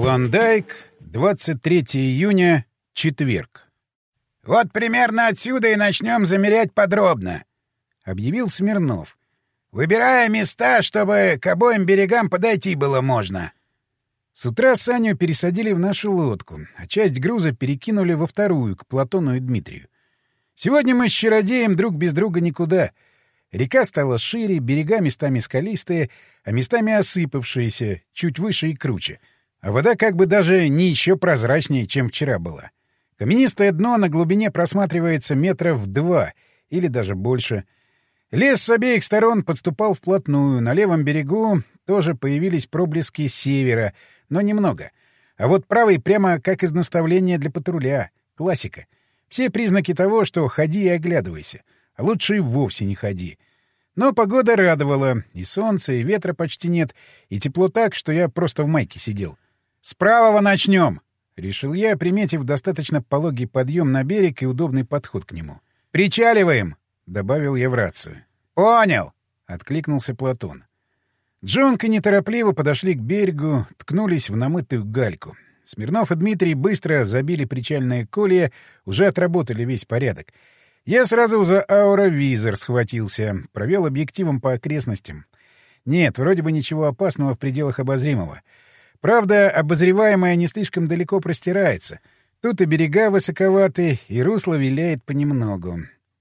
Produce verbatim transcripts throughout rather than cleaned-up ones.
Клондайк, двадцать третьего июня, четверг. «Вот примерно отсюда и начнем замерять подробно», — объявил Смирнов, «выбирая места, чтобы к обоим берегам подойти было можно». С утра Саню пересадили в нашу лодку, а часть груза перекинули во вторую, к Платону и Дмитрию. Сегодня мы с чародеем друг без друга никуда. Река стала шире, берега местами скалистые, а местами осыпавшиеся, чуть выше и круче. А вода как бы даже не еще прозрачнее, чем вчера была. Каменистое дно на глубине просматривается метров два или даже больше. Лес с обеих сторон подступал вплотную. На левом берегу тоже появились проблески севера, но немного. А вот правый прямо как из наставления для патруля. Классика. Все признаки того, что ходи и оглядывайся. А лучше и вовсе не ходи. Но погода радовала. И солнца, и ветра почти нет, и тепло так, что я просто в майке сидел. «С правого начнем!» — решил я, приметив достаточно пологий подъем на берег и удобный подход к нему. «Причаливаем!» — добавил я в рацию. «Понял!» — откликнулся Платон. Джонка неторопливо подошли к берегу, ткнулись в намытую гальку. Смирнов и Дмитрий быстро забили причальные колья, уже отработали весь порядок. Я сразу за ауровизор схватился, провел объективом по окрестностям. Нет, вроде бы ничего опасного в пределах обозримого. Правда, обозреваемое не слишком далеко простирается. Тут и берега высоковаты, и русло виляет понемногу.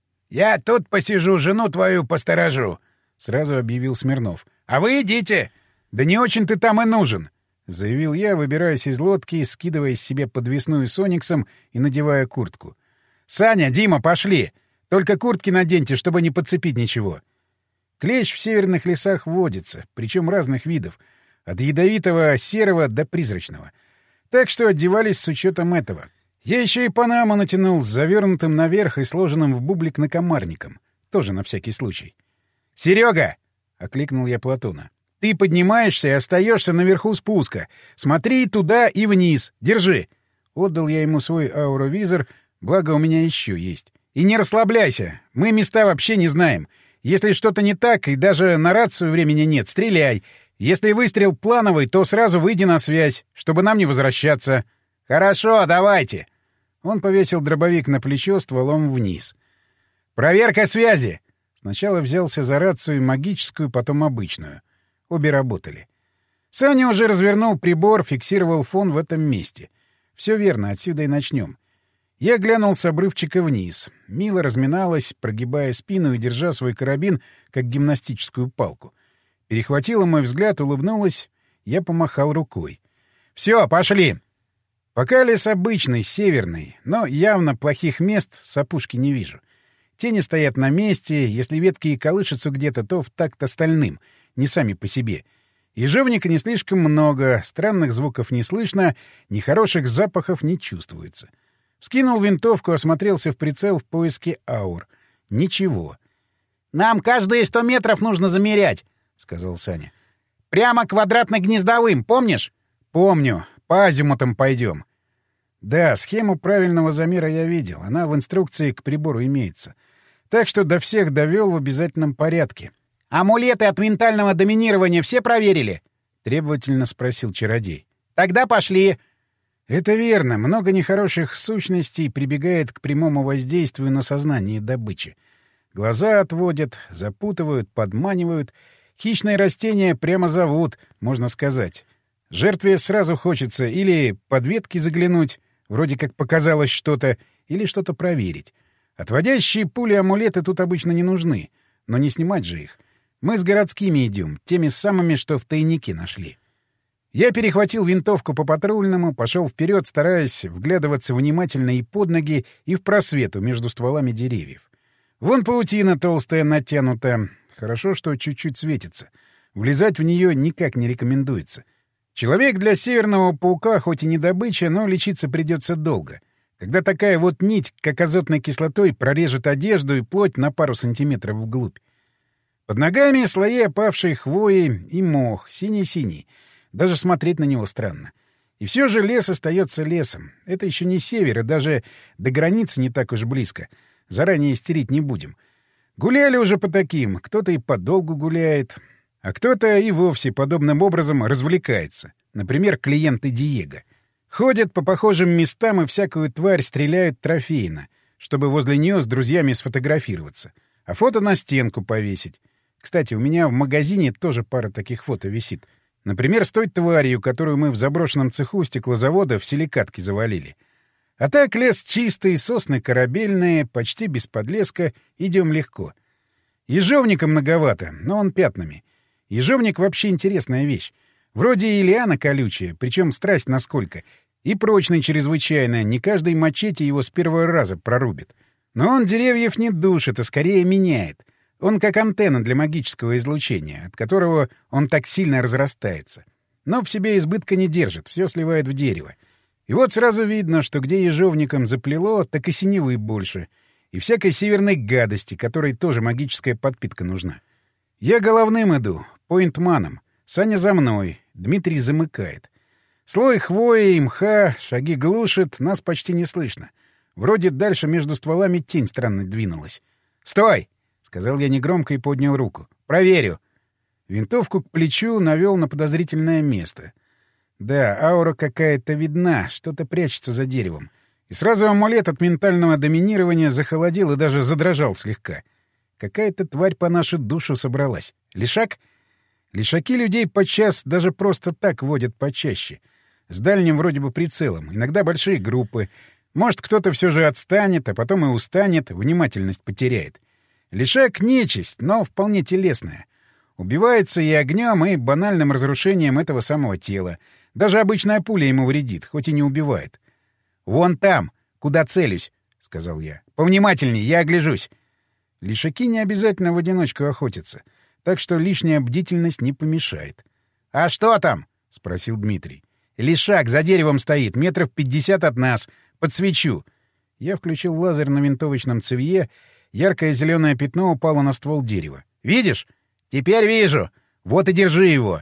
«Я тут посижу, жену твою посторожу», — сразу объявил Смирнов. «А вы идите!» «Да не очень ты там и нужен», — заявил я, выбираясь из лодки, скидывая с себя подвесную сониксом и надевая куртку. «Саня, Дима, пошли! Только куртки наденьте, чтобы не подцепить ничего». Клещ в северных лесах водится, причем разных видов, от ядовитого серого до призрачного. Так что одевались с учетом этого. Я еще и панаму натянул с завернутым наверх и сложенным в бублик накомарником. Тоже на всякий случай. «Серега!» — окликнул я Платона. «Ты поднимаешься и остаешься наверху спуска. Смотри туда и вниз. Держи!» Отдал я ему свой ауровизор, благо у меня еще есть. «И не расслабляйся. Мы места вообще не знаем. Если что-то не так и даже на рацию времени нет, стреляй. Если выстрел плановый, то сразу выйди на связь, чтобы нам не возвращаться». «Хорошо, давайте!» Он повесил дробовик на плечо стволом вниз. «Проверка связи!» Сначала взялся за рацию магическую, потом обычную. Обе работали. Саня уже развернул прибор, фиксировал фон в этом месте. Все верно, отсюда и начнем. Я глянул с обрывчика вниз. Мила разминалась, прогибая спину и держа свой карабин, как гимнастическую палку. Перехватила мой взгляд, улыбнулась. Я помахал рукой. «Все, пошли!» Пока лес обычный, северный, но явно плохих мест с опушки не вижу. Тени стоят на месте, если ветки и колышутся где-то, то в такт остальным, не сами по себе. Ежевника не слишком много, странных звуков не слышно, нехороших запахов не чувствуется. Вскинул винтовку, осмотрелся в прицел в поиске аур. Ничего. «Нам каждые сто метров нужно замерять», — сказал Саня. «Прямо квадратно-гнездовым, помнишь?» «Помню. По азимутам пойдем». Да, схему правильного замера я видел. Она в инструкции к прибору имеется. Так что до всех довел в обязательном порядке. «Амулеты от ментального доминирования все проверили?» — требовательно спросил чародей. «Тогда пошли!» Это верно. Много нехороших сущностей прибегает к прямому воздействию на сознание добычи. Глаза отводят, запутывают, подманивают. Хищные растения прямо зовут, можно сказать. Жертве сразу хочется или под ветки заглянуть, вроде как показалось что-то, или что-то проверить. Отводящие пули-амулеты тут обычно не нужны, но не снимать же их. Мы с городскими идем, теми самыми, что в тайнике нашли. Я перехватил винтовку по патрульному, пошел вперед, стараясь вглядываться внимательно и под ноги, и в просвету между стволами деревьев. Вон паутина толстая натянута. Хорошо, что чуть-чуть светится. Влезать в нее никак не рекомендуется. Человек для северного паука хоть и не добыча, но лечиться придется долго. Когда такая вот нить, как азотной кислотой, прорежет одежду и плоть на пару сантиметров вглубь. Под ногами слои опавшей хвои и мох, синий-синий. Даже смотреть на него странно. И все же лес остается лесом. Это еще не север, и даже до границы не так уж близко. Заранее истерить не будем. Гуляли уже по таким, кто-то и подолгу гуляет, а кто-то и вовсе подобным образом развлекается. Например, клиенты Диего. Ходят по похожим местам и всякую тварь стреляют трофейно, чтобы возле нее с друзьями сфотографироваться. А фото на стенку повесить. Кстати, у меня в магазине тоже пара таких фото висит. Например, с той тварью, которую мы в заброшенном цеху стеклозавода в силикатке завалили. А так лес чистый, сосны корабельные, почти без подлеска, идем легко. Ежовника многовато, но он пятнами. Ежовник вообще интересная вещь. Вроде и лиана колючая, причем страсть насколько. И прочный чрезвычайно, не каждый мачете его с первого раза прорубит. Но он деревьев не душит, а скорее меняет. Он как антенна для магического излучения, от которого он так сильно разрастается. Но в себе избытка не держит, все сливает в дерево. И вот сразу видно, что где ежовником заплело, так и синевы больше. И всякой северной гадости, которой тоже магическая подпитка нужна. Я головным иду, поинтманом. Саня за мной, Дмитрий замыкает. Слой хвои и мха, шаги глушит, нас почти не слышно. Вроде дальше между стволами тень странно двинулась. «Стой!» — сказал я негромко и поднял руку. «Проверю». Винтовку к плечу навел на подозрительное место. Да, аура какая-то видна, что-то прячется за деревом. И сразу амулет от ментального доминирования захолодел и даже задрожал слегка. Какая-то тварь по нашу душу собралась. Лишак? Лишаки людей подчас даже просто так водят почаще. С дальним вроде бы прицелом, иногда большие группы. Может, кто-то все же отстанет, а потом и устанет, внимательность потеряет. Лишак — нечисть, но вполне телесная. Убивается и огнем, и банальным разрушением этого самого тела. Даже обычная пуля ему вредит, хоть и не убивает. «Вон там, куда целюсь», — сказал я. «Повнимательней, я огляжусь». Лишаки не обязательно в одиночку охотятся, так что лишняя бдительность не помешает. «А что там?» — спросил Дмитрий. «Лишак за деревом стоит, метров пятьдесят от нас. Подсвечу». Я включил лазер на винтовочном цевье. Яркое зеленое пятно упало на ствол дерева. «Видишь? Теперь вижу. Вот и держи его».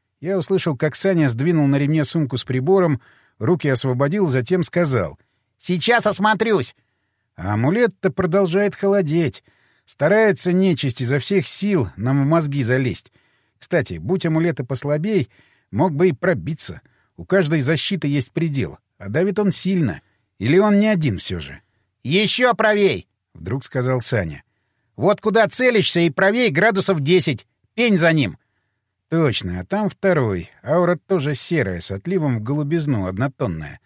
Я услышал, как Саня сдвинул на ремне сумку с прибором, руки освободил, затем сказал: «Сейчас осмотрюсь». А амулет-то продолжает холодеть. Старается нечисть изо всех сил нам в мозги залезть. Кстати, будь амулеты послабей, мог бы и пробиться. У каждой защиты есть предел, а давит он сильно. Или он не один все же? «Еще правей!» — вдруг сказал Саня. «Вот куда целишься и правей градусов десять. Пень за ним». Точно, а там второй. Аура тоже серая, с отливом в голубизну, однотонная.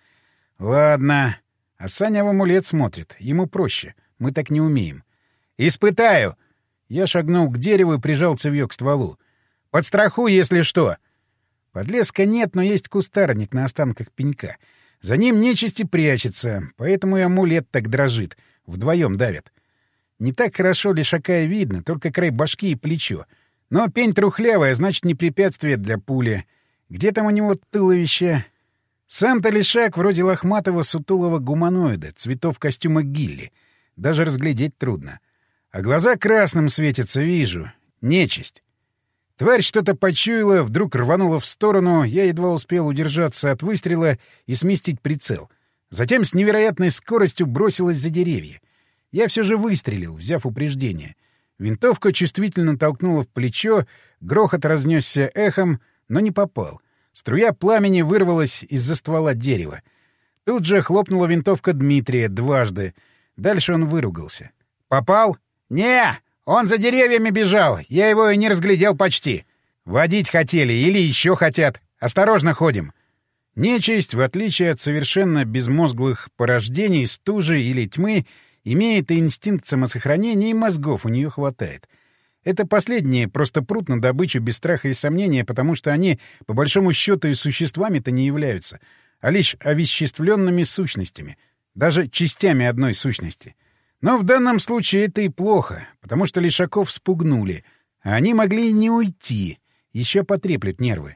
Ладно. А Саня в амулет смотрит. Ему проще. Мы так не умеем. «Испытаю!» Я шагнул к дереву и прижал цевьё к стволу. «Подстрахуй, если что!» Подлеска нет, но есть кустарник на останках пенька. За ним нечисти прячется, поэтому и амулет так дрожит. Вдвоем давят. Не так хорошо лишака видно, только край башки и плечо. Но пень трухлявая, значит, не препятствие для пули. Где там у него туловище? Сам-то лишак вроде лохматого сутулого гуманоида, цветов костюма Гилли. Даже разглядеть трудно. А глаза красным светятся, вижу. Нечисть. Тварь что-то почуяла, вдруг рванула в сторону, я едва успел удержаться от выстрела и сместить прицел. Затем с невероятной скоростью бросилась за деревья. Я все же выстрелил, взяв упреждение. Винтовка чувствительно толкнула в плечо, грохот разнесся эхом, но не попал. Струя пламени вырвалась из-за ствола дерева. Тут же хлопнула винтовка Дмитрия дважды. Дальше он выругался. «Попал?» «Не! Он за деревьями бежал! Я его и не разглядел почти!» «Водить хотели или еще хотят! Осторожно ходим!» Нечисть, в отличие от совершенно безмозглых порождений стужи или тьмы, имеет и инстинкт самосохранения, и мозгов у нее хватает. Это последние просто прут на добычу без страха и сомнения, потому что они, по большому счету, и существами-то не являются, а лишь овеществленными сущностями, даже частями одной сущности. Но в данном случае это и плохо, потому что лишаков спугнули, а они могли и не уйти, еще потреплют нервы.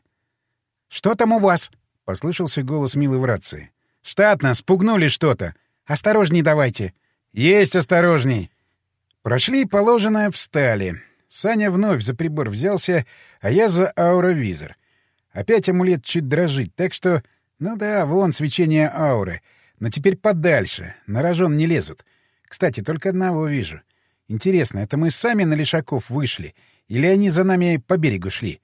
«Что там у вас?» — послышался голос Милы в рации. «Штатно, спугнули что-то. Осторожней давайте». «Есть осторожней!» Прошли положенное, встали. Саня вновь за прибор взялся, а я за ауровизор. Опять амулет чуть дрожит, так что... Ну да, вон свечение ауры. Но теперь подальше, на рожон не лезут. Кстати, только одного вижу. Интересно, это мы сами на лишаков вышли? Или они за нами по берегу шли?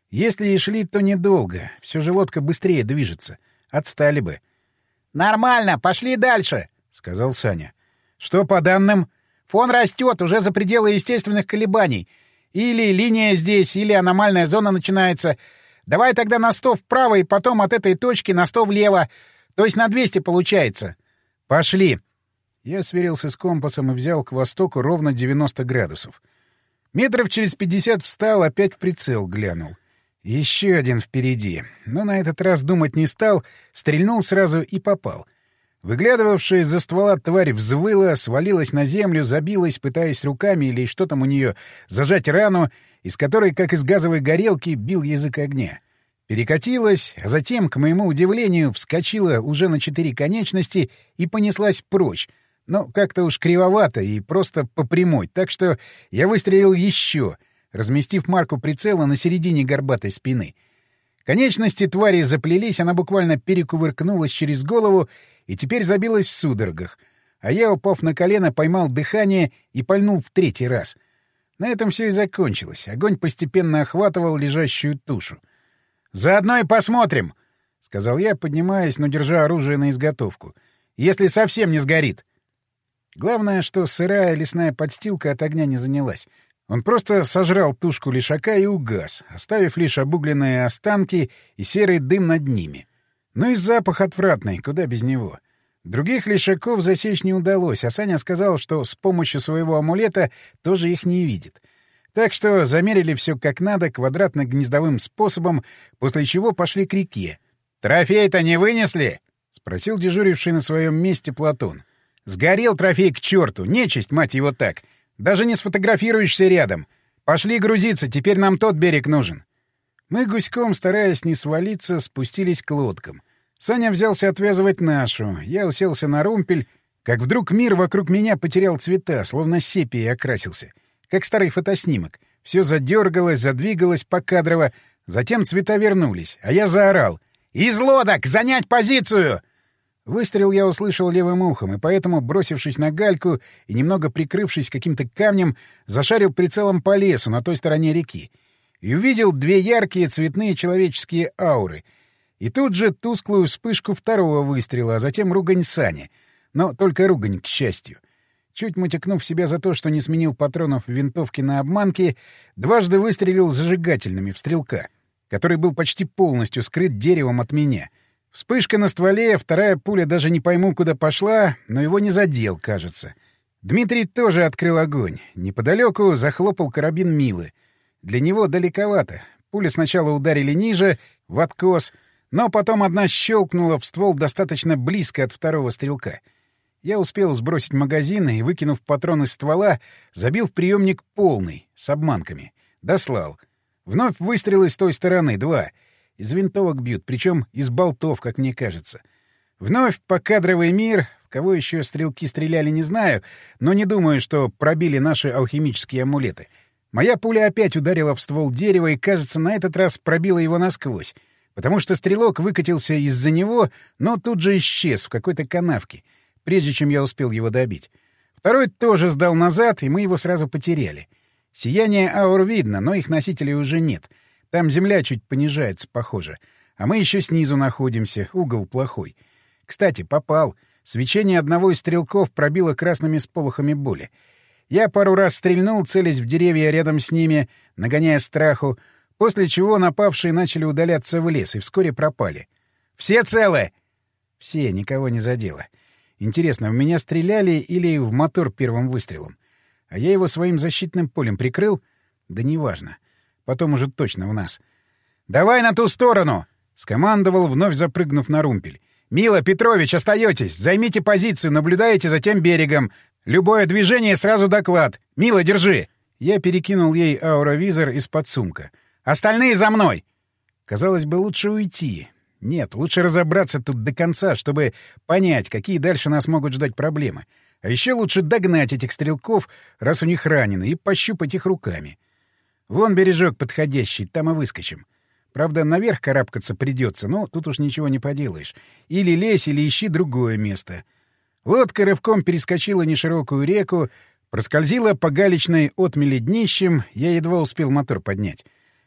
Если и шли, то недолго. Все же лодка быстрее движется. Отстали бы. — Нормально, пошли дальше, — сказал Саня. — Что по данным? — Фон растет уже за пределы естественных колебаний. Или линия здесь, или аномальная зона начинается. Давай тогда на сто вправо и потом от этой точки на сто влево. То есть на двести получается. — Пошли. Я сверился с компасом и взял к востоку ровно девяносто градусов. Метров через пятьдесят встал, опять в прицел глянул. Еще один впереди. Но на этот раз думать не стал, стрельнул сразу и попал. Выглядывавшая из-за ствола тварь взвыла, свалилась на землю, забилась, пытаясь руками или что там у нее зажать рану, из которой, как из газовой горелки, бил язык огня. Перекатилась, а затем, к моему удивлению, вскочила уже на четыре конечности и понеслась прочь. Но как-то уж кривовато и просто по прямой, так что я выстрелил еще, разместив марку прицела на середине горбатой спины. Конечности твари заплелись, она буквально перекувыркнулась через голову и теперь забилась в судорогах, а я, упав на колено, поймал дыхание и пальнул в третий раз. На этом все и закончилось. Огонь постепенно охватывал лежащую тушу. «Заодно и посмотрим», — сказал я, поднимаясь, но держа оружие на изготовку. «Если совсем не сгорит». Главное, что сырая лесная подстилка от огня не занялась. Он просто сожрал тушку лишака и угас, оставив лишь обугленные останки и серый дым над ними. Ну и запах отвратный, куда без него. Других лишаков засечь не удалось, а Саня сказал, что с помощью своего амулета тоже их не видит. Так что замерили все как надо, квадратно-гнездовым способом, после чего пошли к реке. «Трофей-то не вынесли?» — спросил дежуривший на своем месте Платон. «Сгорел трофей к черту, нечисть, мать его, так. Даже не сфотографируешься рядом. Пошли грузиться, теперь нам тот берег нужен». Мы гуськом, стараясь не свалиться, спустились к лодкам. Саня взялся отвязывать нашу. Я уселся на румпель, как вдруг мир вокруг меня потерял цвета, словно сепией окрасился. Как старый фотоснимок. Все задергалось, задвигалось покадрово, затем цвета вернулись, а я заорал: «Из лодок! Занять позицию!» Выстрел я услышал левым ухом, и поэтому, бросившись на гальку и немного прикрывшись каким-то камнем, зашарил прицелом по лесу на той стороне реки. И увидел две яркие цветные человеческие ауры. И тут же тусклую вспышку второго выстрела, а затем ругань Сани. Но только ругань, к счастью. Чуть мутикнув себя за то, что не сменил патронов в винтовке на обманки, дважды выстрелил зажигательными в стрелка, который был почти полностью скрыт деревом от меня. Вспышка на стволе, вторая пуля даже не пойму, куда пошла, но его не задел, кажется. Дмитрий тоже открыл огонь. Неподалеку захлопал карабин Милы. Для него далековато. Пули сначала ударили ниже, в откос, но потом одна щелкнула в ствол достаточно близко от второго стрелка. Я успел сбросить магазин и, выкинув патрон из ствола, забил в приемник полный, с обманками. Дослал. Вновь выстрелы с той стороны, два. Из винтовок бьют, причем из болтов, как мне кажется. Вновь покадровый мир. В кого еще стрелки стреляли, не знаю, но не думаю, что пробили наши алхимические амулеты. Моя пуля опять ударила в ствол дерева и, кажется, на этот раз пробила его насквозь, потому что стрелок выкатился из-за него, но тут же исчез в какой-то канавке, прежде чем я успел его добить. Второй тоже сдал назад, и мы его сразу потеряли. Сияние аур видно, но их носителей уже нет. Там земля чуть понижается, похоже. А мы еще снизу находимся, угол плохой. Кстати, попал. Свечение одного из стрелков пробило красными сполохами боли. Я пару раз стрельнул, целясь в деревья рядом с ними, нагоняя страху, после чего напавшие начали удаляться в лес и вскоре пропали. «Все целы?» «Все, никого не задело. Интересно, в меня стреляли или в мотор первым выстрелом? А я его своим защитным полем прикрыл? Да неважно. Потом уже точно в нас. «Давай на ту сторону!» — скомандовал, вновь запрыгнув на румпель. «Мила, Петрович, остаетесь! Займите позицию, наблюдаете за тем берегом. Любое движение — сразу доклад. Мила, держи!» Я перекинул ей ауровизор из-под сумка. «Остальные за мной!» Казалось бы, лучше уйти. Нет, лучше разобраться тут до конца, чтобы понять, какие дальше нас могут ждать проблемы. А еще лучше догнать этих стрелков, раз у них ранены, и пощупать их руками. Вон бережок подходящий, там и выскочим. Правда, наверх карабкаться придется, но тут уж ничего не поделаешь. Или лезь, или ищи другое место. Лодка рывком перескочила неширокую реку, проскользила по галечной отмели днищем, я едва успел мотор поднять.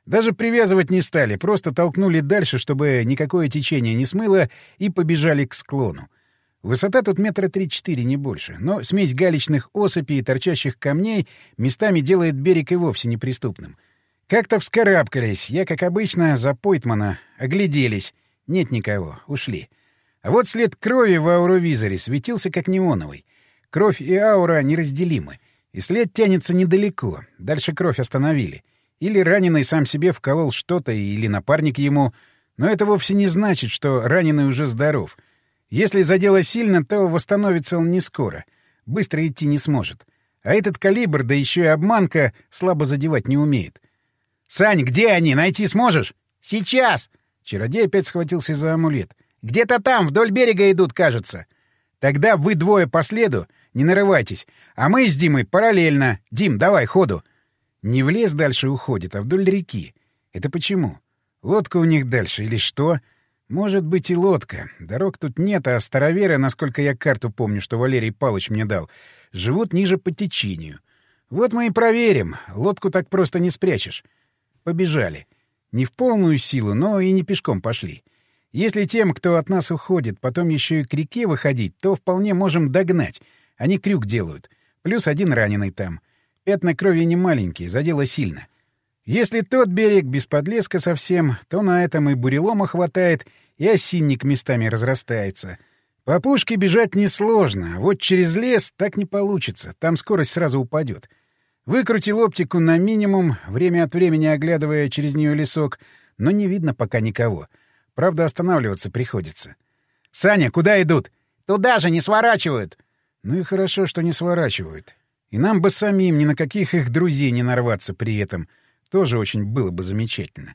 Даже привязывать не стали, просто толкнули дальше, чтобы никакое течение не смыло, и побежали к склону. Высота тут метра три-четыре, не больше, но смесь галечных осыпей и торчащих камней местами делает берег и вовсе неприступным. Как-то вскарабкались, я, как обычно, за Пойтмана, огляделись. Нет никого, ушли. А вот след крови в ауровизоре светился как неоновый. Кровь и аура неразделимы. И след тянется недалеко, дальше кровь остановили. Или раненый сам себе вколол что-то, или напарник ему. Но это вовсе не значит, что раненый уже здоров. Если задело сильно, то восстановится он не скоро. Быстро идти не сможет. А этот калибр, да еще и обманка, слабо задевать не умеет. «Сань, где они? Найти сможешь?» «Сейчас!» Чародей опять схватился за амулет. «Где-то там, вдоль берега идут, кажется». «Тогда вы двое по следу, не нарывайтесь. А мы с Димой параллельно. Дим, давай, ходу». Не в лес дальше уходит, а вдоль реки. Это почему? Лодка у них дальше или что? Может быть и лодка. Дорог тут нет, а староверы, насколько я карту помню, что Валерий Палыч мне дал, живут ниже по течению. Вот мы и проверим. Лодку так просто не спрячешь. Побежали. Не в полную силу, но и не пешком пошли. Если тем, кто от нас уходит, потом еще и к реке выходить, то вполне можем догнать. Они крюк делают. Плюс один раненый там. Пятна крови не маленькие, задело сильно. Если тот берег без подлеска совсем, то на этом и бурелома хватает, и осинник местами разрастается. По пушке бежать несложно, а вот через лес так не получится, там скорость сразу упадет. Выкрутил оптику на минимум, время от времени оглядывая через нее лесок, но не видно пока никого. Правда, останавливаться приходится. «Саня, куда идут?» «Туда же, не сворачивают!» Ну и хорошо, что не сворачивают. И нам бы самим ни на каких их друзей не нарваться при этом. Тоже очень было бы замечательно.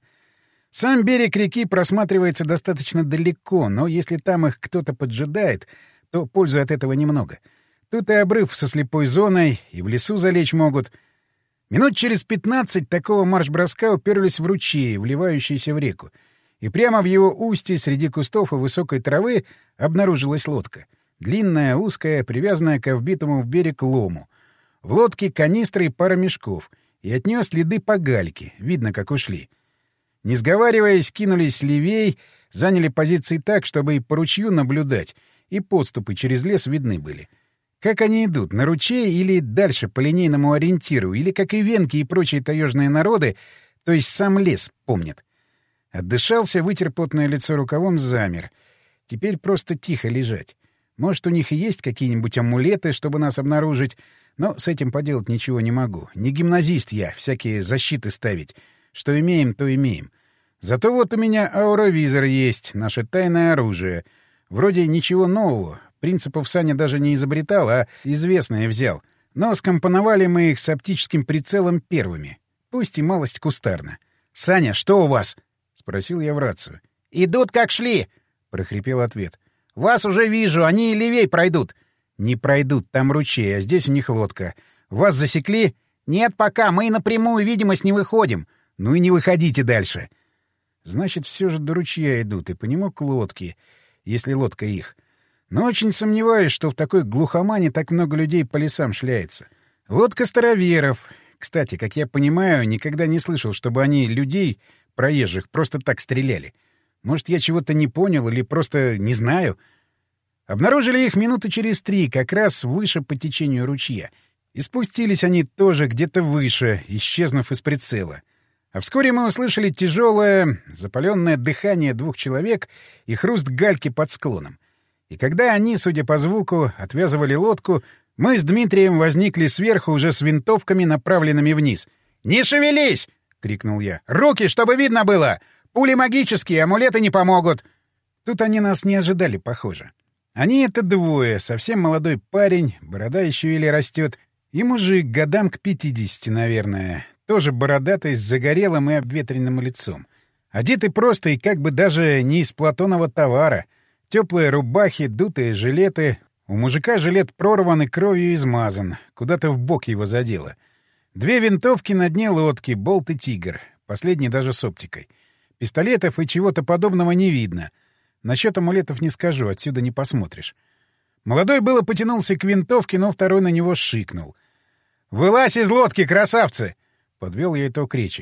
Сам берег реки просматривается достаточно далеко, но если там их кто-то поджидает, то пользы от этого немного. Тут и обрыв со слепой зоной, и в лесу залечь могут. Минут через пятнадцать такого марш-броска уперлись в ручей, вливающийся в реку. И прямо в его устье среди кустов и высокой травы обнаружилась лодка. Длинная, узкая, привязанная к вбитому в берег лому. В лодке канистры и пара мешков, и от нее следы по гальке, видно, как ушли. Не сговариваясь, кинулись левей, заняли позиции так, чтобы и по ручью наблюдать, и подступы через лес видны были. Как они идут, на ручей или дальше по линейному ориентиру, или, как и венки и прочие таежные народы, то есть сам лес помнят. Отдышался, вытер потное лицо рукавом, замер. Теперь просто тихо лежать. Может, у них и есть какие-нибудь амулеты, чтобы нас обнаружить, но с этим поделать ничего не могу. Не гимназист я, всякие защиты ставить. Что имеем, то имеем. Зато вот у меня ауровизор есть, наше тайное оружие. Вроде ничего нового. Принципов Саня даже не изобретал, а известное взял. Но скомпоновали мы их с оптическим прицелом первыми. Пусть и малость кустарно. «Саня, что у вас?» — спросил я в рацию. «Идут, как шли!» — прохрипел ответ. «Вас уже вижу, они и левей пройдут». «Не пройдут, там ручей, а здесь у них лодка. Вас засекли?» «Нет, пока, мы и на прямую видимость не выходим». «Ну и не выходите дальше». Значит, все же до ручья идут, и по нему к лодке, если лодка их. Но очень сомневаюсь, что в такой глухомане так много людей по лесам шляется. Лодка староверов. Кстати, как я понимаю, никогда не слышал, чтобы они людей, проезжих, просто так стреляли. Может, я чего-то не понял или просто не знаю. Обнаружили их минуты через три, как раз выше по течению ручья. И спустились они тоже где-то выше, исчезнув из прицела. А вскоре мы услышали тяжелое, запаленное дыхание двух человек и хруст гальки под склоном. И когда они, судя по звуку, отвязывали лодку, мы с Дмитрием возникли сверху уже с винтовками, направленными вниз. «Не шевелись!» — крикнул я. «Руки, чтобы видно было! Пули магические, амулеты не помогут!» Тут они нас не ожидали, похоже. Они — это двое, совсем молодой парень, борода еще еле растет, и мужик годам к пятидесяти, наверное, тоже бородатый, с загорелым и обветренным лицом. Одеты просто и как бы даже не из платонового товара. Теплые рубахи, дутые жилеты. У мужика жилет прорван и кровью измазан, куда-то в бок его задело. Две винтовки на дне лодки, болт и тигр, последний даже с оптикой. Пистолетов и чего-то подобного не видно. Насчет амулетов не скажу, отсюда не посмотришь. Молодой было потянулся к винтовке, но второй на него шикнул. «Вылазь из лодки, красавцы!» — подвел я итог речи.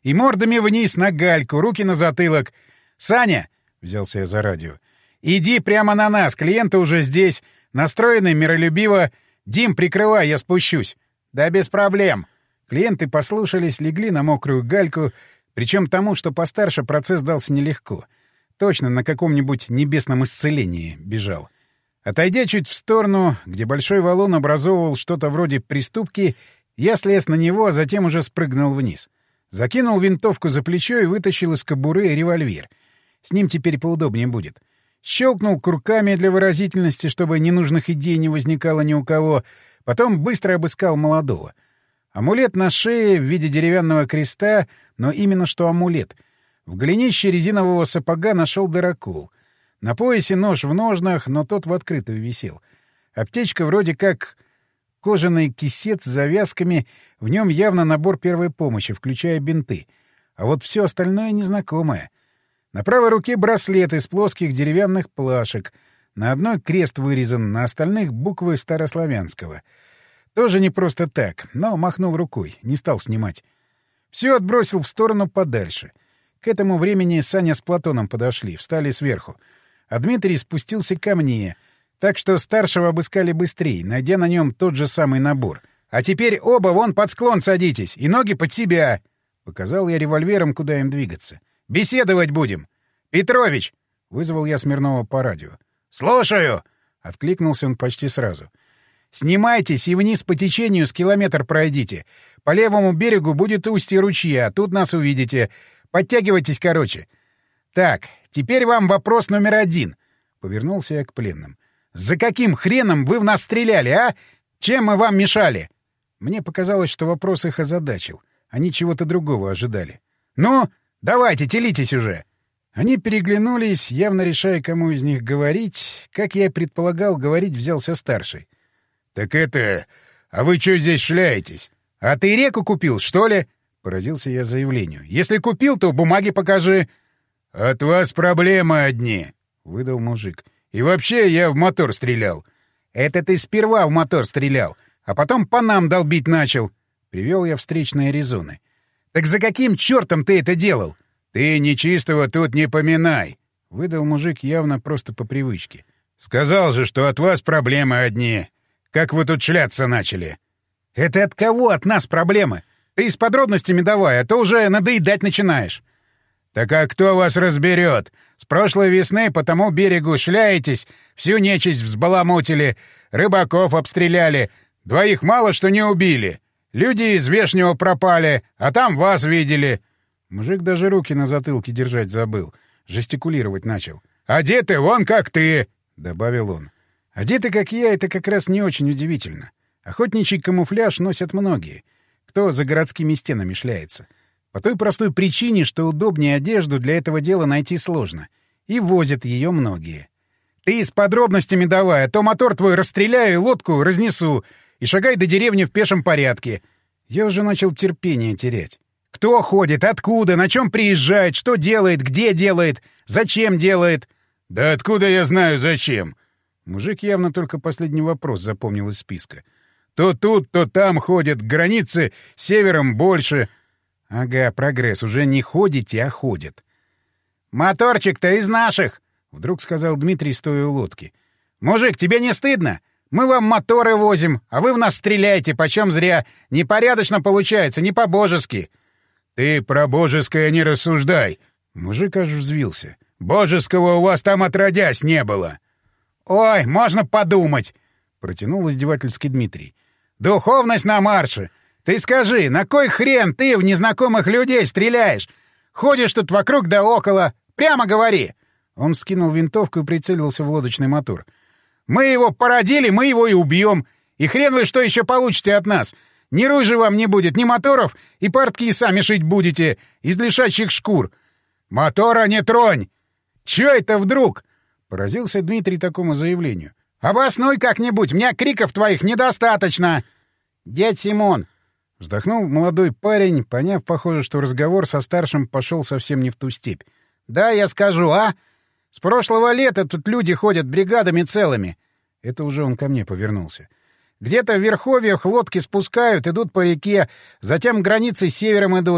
И мордами вниз на гальку, руки на затылок. Саня, — взялся я за радио, — иди прямо на нас, клиенты уже здесь, настроены миролюбиво. Дим, прикрывай, я спущусь. Да без проблем. Клиенты послушались, легли на мокрую гальку, причем тому, что постарше, процесс дался нелегко. Точно на каком-нибудь небесном исцелении бежал. Отойдя чуть в сторону, где большой валун образовывал что-то вроде приступки, я слез на него, а затем уже спрыгнул вниз. Закинул винтовку за плечо и вытащил из кобуры револьвер. С ним теперь поудобнее будет. Щелкнул курками для выразительности, чтобы ненужных идей не возникало ни у кого. Потом быстро обыскал молодого. Амулет на шее в виде деревянного креста, но именно что амулет. В голенище резинового сапога нашел дырокол. На поясе нож в ножнах, но тот в открытую висел. Аптечка вроде как кожаный кисет с завязками, в нем явно набор первой помощи, включая бинты. А вот все остальное незнакомое. На правой руке браслет из плоских деревянных плашек. На одной крест вырезан, на остальных буквы старославянского. Тоже не просто так, но махнул рукой, не стал снимать. Все отбросил в сторону подальше. К этому времени Саня с Платоном подошли, встали сверху. А Дмитрий спустился ко мне, так что старшего обыскали быстрее, найдя на нем тот же самый набор. «А теперь оба вон под склон садитесь, и ноги под себя!» Показал я револьвером, куда им двигаться. «Беседовать будем!» «Петрович!» — вызвал я Смирнова по радио. «Слушаю!» — откликнулся он почти сразу. «Снимайтесь и вниз по течению с километр пройдите. По левому берегу будет устье ручья, тут нас увидите. Подтягивайтесь короче. Так, теперь вам вопрос номер один». Повернулся я к пленным. «За каким хреном вы в нас стреляли, а? Чем мы вам мешали?» Мне показалось, что вопрос их озадачил. Они чего-то другого ожидали. «Ну, давайте, телитесь уже!» Они переглянулись, явно решая, кому из них говорить. Как я и предполагал, говорить взялся старший. «Так это... А вы что здесь шляетесь? А ты реку купил, что ли?» — поразился я заявлению. «Если купил, то бумаги покажи». «От вас проблемы одни», — выдал мужик. «И вообще я в мотор стрелял». «Это ты сперва в мотор стрелял, а потом по нам долбить начал», — привел я встречные резоны. «Так за каким чертом ты это делал?» «Ты нечистого тут не поминай», — выдал мужик явно просто по привычке. «Сказал же, что от вас проблемы одни. Как вы тут шляться начали?» «Это от кого от нас проблемы? Ты с подробностями давай, а то уже надоедать начинаешь». «Так а кто вас разберет? С прошлой весны по тому берегу шляетесь, всю нечисть взбаламутили, рыбаков обстреляли, двоих мало что не убили. Люди из Вешнего пропали, а там вас видели». Мужик даже руки на затылке держать забыл. Жестикулировать начал. «Одеты вон как ты!» — добавил он. «Одеты как я — это как раз не очень удивительно. Охотничий камуфляж носят многие. Кто за городскими стенами шляется. По той простой причине, что удобнее одежду для этого дела найти сложно. И возят ее многие. Ты с подробностями давай, а то мотор твой расстреляю и лодку разнесу, и шагай до деревни в пешем порядке». Я уже начал терпение терять. Кто ходит, откуда, на чем приезжает, что делает, где делает, зачем делает? Да откуда я знаю, зачем? Мужик явно только последний вопрос запомнил из списка. То тут, то там ходят, границы севером больше. Ага, прогресс, уже не ходите, а ходят. Моторчик-то из наших, вдруг сказал Дмитрий, стоя у лодки. Мужик, тебе не стыдно? Мы вам моторы возим, а вы в нас стреляете, почем зря. Непорядочно получается, не по-божески. «Ты про божеское не рассуждай!» Мужик аж взвился. «Божеского у вас там отродясь не было!» «Ой, можно подумать!» — протянул издевательский Дмитрий. «Духовность на марше! Ты скажи, на кой хрен ты в незнакомых людей стреляешь? Ходишь тут вокруг да около! Прямо говори!» Он вскинул винтовку и прицелился в лодочный мотор. «Мы его породили, мы его и убьем! И хрен вы что еще получите от нас! Ни ружья вам не будет, ни моторов, и портки сами шить будете из лишачьих шкур. Мотора не тронь! Чё это вдруг?» Поразился Дмитрий такому заявлению. «Обоснуй как-нибудь, мне криков твоих недостаточно!» «Дядь Симон!» Вздохнул молодой парень, поняв, похоже, что разговор со старшим пошел совсем не в ту степь. «Да, я скажу, а? С прошлого лета тут люди ходят бригадами целыми». Это уже он ко мне повернулся. «Где-то в верховьях лодки спускают, идут по реке, затем границы с севером идут,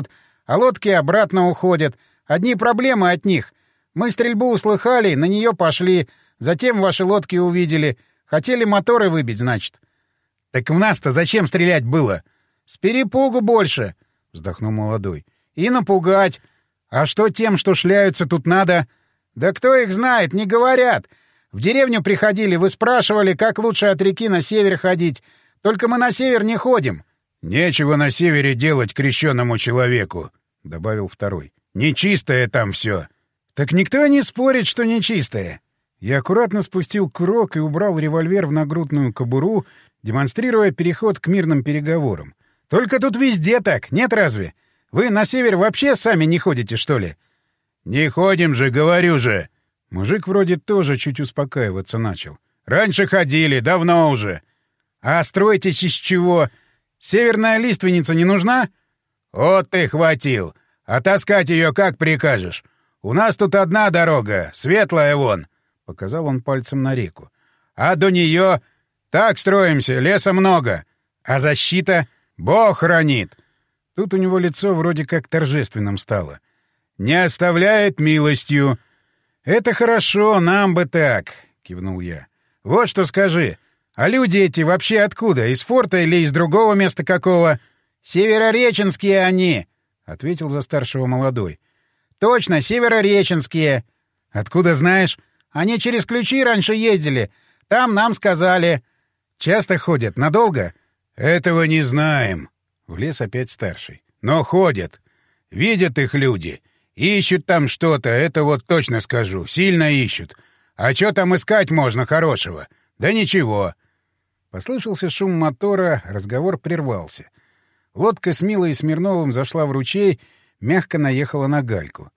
а лодки обратно уходят. Одни проблемы от них. Мы стрельбу услыхали, на нее пошли, затем ваши лодки увидели. Хотели моторы выбить, значит. — Так в нас-то зачем стрелять было? — С перепугу больше, — вздохнул молодой. — И напугать. А что тем, что шляются, тут надо? — Да кто их знает, не говорят. В деревню приходили, вы спрашивали, как лучше от реки на север ходить. Только мы на север не ходим. — Нечего на севере делать крещенному человеку, — добавил второй. — Нечистое там все. — Так никто не спорит, что нечистое. Я аккуратно спустил курок и убрал револьвер в нагрудную кобуру, демонстрируя переход к мирным переговорам. — Только тут везде так, нет разве? Вы на север вообще сами не ходите, что ли? — Не ходим же, говорю же. Мужик вроде тоже чуть успокаиваться начал. — Раньше ходили, давно уже. — А строитесь из чего? Северная лиственница не нужна? — Вот ты хватил. А таскать ее как прикажешь? У нас тут одна дорога, светлая вон. — показал он пальцем на реку. — А до нее... Так строимся, леса много. А защита? Бог хранит. Тут у него лицо вроде как торжественным стало. — Не оставляет милостью. — Это хорошо, нам бы так, — кивнул я. — Вот что скажи. А люди эти вообще откуда? Из форта или из другого места какого? — Северореченские они, — ответил за старшего молодой. — Точно, северореченские. — Откуда знаешь? Они через ключи раньше ездили. Там нам сказали. — Часто ходят? Надолго? — Этого не знаем. Влез опять старший. — Но ходят. Видят их люди. Ищут там что-то, это вот точно скажу. Сильно ищут. А что там искать можно хорошего? Да ничего. Послышался шум мотора, разговор прервался. Лодка с Милой и Смирновым зашла в ручей, мягко наехала на гальку.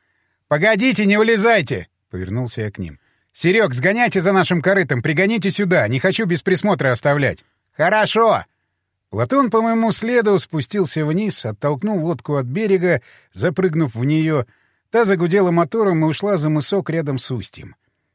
— Погодите, не улезайте! — повернулся я к ним. — Серег, сгоняйте за нашим корытом, пригоните сюда, не хочу без присмотра оставлять. — Хорошо! Платон по моему следу спустился вниз, оттолкнул лодку от берега, запрыгнув в нее. Та загудела мотором и ушла за мысок рядом с устьем.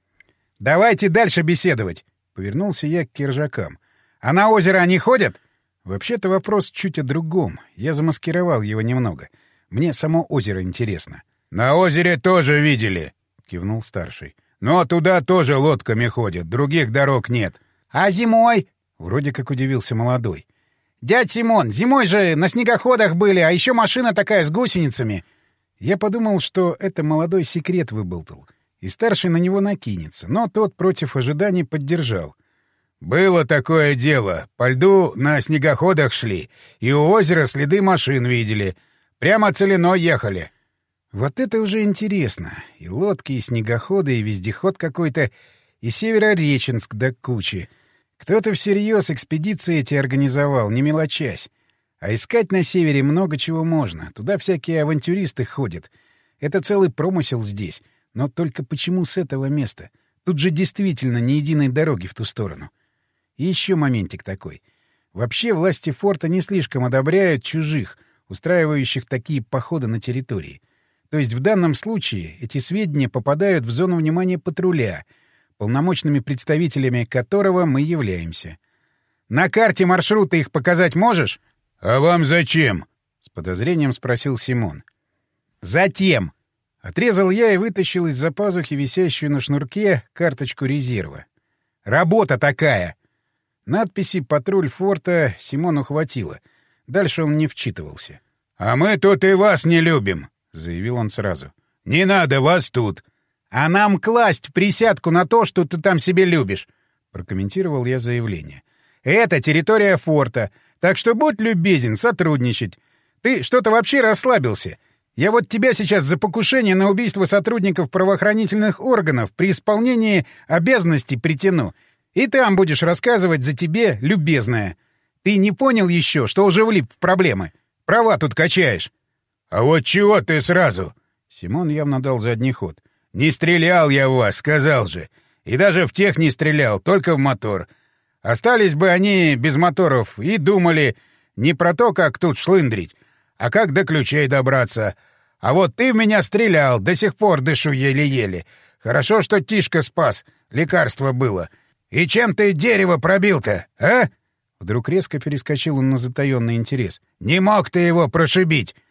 — Давайте дальше беседовать! — повернулся я к киржакам. — А на озеро они ходят? Вообще-то вопрос чуть о другом. Я замаскировал его немного. Мне само озеро интересно. — На озере тоже видели! — кивнул старший. — Но туда тоже лодками ходят, других дорог нет. — А зимой? — вроде как удивился молодой. — Дядь Симон, зимой же на снегоходах были, а еще машина такая с гусеницами. Я подумал, что это молодой секрет выболтал, и старший на него накинется, но тот против ожиданий поддержал. — Было такое дело. По льду на снегоходах шли, и у озера следы машин видели. Прямо целиной ехали. Вот это уже интересно. И лодки, и снегоходы, и вездеход какой-то, и Северореченск до кучи. Кто-то всерьез экспедиции эти организовал, не мелочась. А искать на севере много чего можно. Туда всякие авантюристы ходят. Это целый промысел здесь. Но только почему с этого места? Тут же действительно ни единой дороги в ту сторону. И еще моментик такой. Вообще власти форта не слишком одобряют чужих, устраивающих такие походы на территории. То есть в данном случае эти сведения попадают в зону внимания патруля, полномочными представителями которого мы являемся. На карте маршрута их показать можешь? — А вам зачем? — с подозрением спросил Симон. — Затем! — отрезал я и вытащил из-за пазухи висящую на шнурке карточку резерва. — Работа такая! Надписи «Патруль форта» Симону хватило. Дальше он не вчитывался. — А мы тут и вас не любим! — заявил он сразу. — Не надо вас тут! — А нам класть в присядку на то, что ты там себе любишь! — прокомментировал я заявление. — Это территория форта, так что будь любезен сотрудничать. Ты что-то вообще расслабился. Я вот тебя сейчас за покушение на убийство сотрудников правоохранительных органов при исполнении обязанностей притяну. И там будешь рассказывать за тебе, любезная. Ты не понял еще, что уже влип в проблемы? Права тут качаешь. — А вот чего ты сразу? Симон явно дал задний ход. — Не стрелял я в вас, сказал же. И даже в тех не стрелял, только в мотор. Остались бы они без моторов и думали не про то, как тут шлындрить, а как до ключей добраться. А вот ты в меня стрелял, до сих пор дышу еле-еле. Хорошо, что Тишка спас, лекарство было. И чем ты дерево пробил-то, а? Вдруг резко перескочил он на затаённый интерес. Не мог ты его прошибить.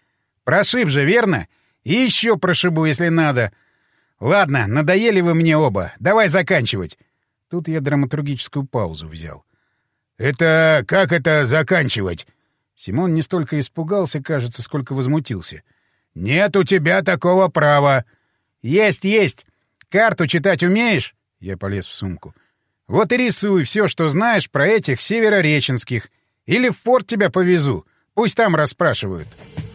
Прошиб же, верно? И еще прошибу, если надо. Ладно, надоели вы мне оба. Давай заканчивать. Тут я драматургическую паузу взял. «Это... как это заканчивать?» Симон не столько испугался, кажется, сколько возмутился. «Нет у тебя такого права!» «Есть, есть! Карту читать умеешь?» Я полез в сумку. «Вот и рисуй все, что знаешь про этих северореченских. Или в форт тебя повезу. Пусть там расспрашивают».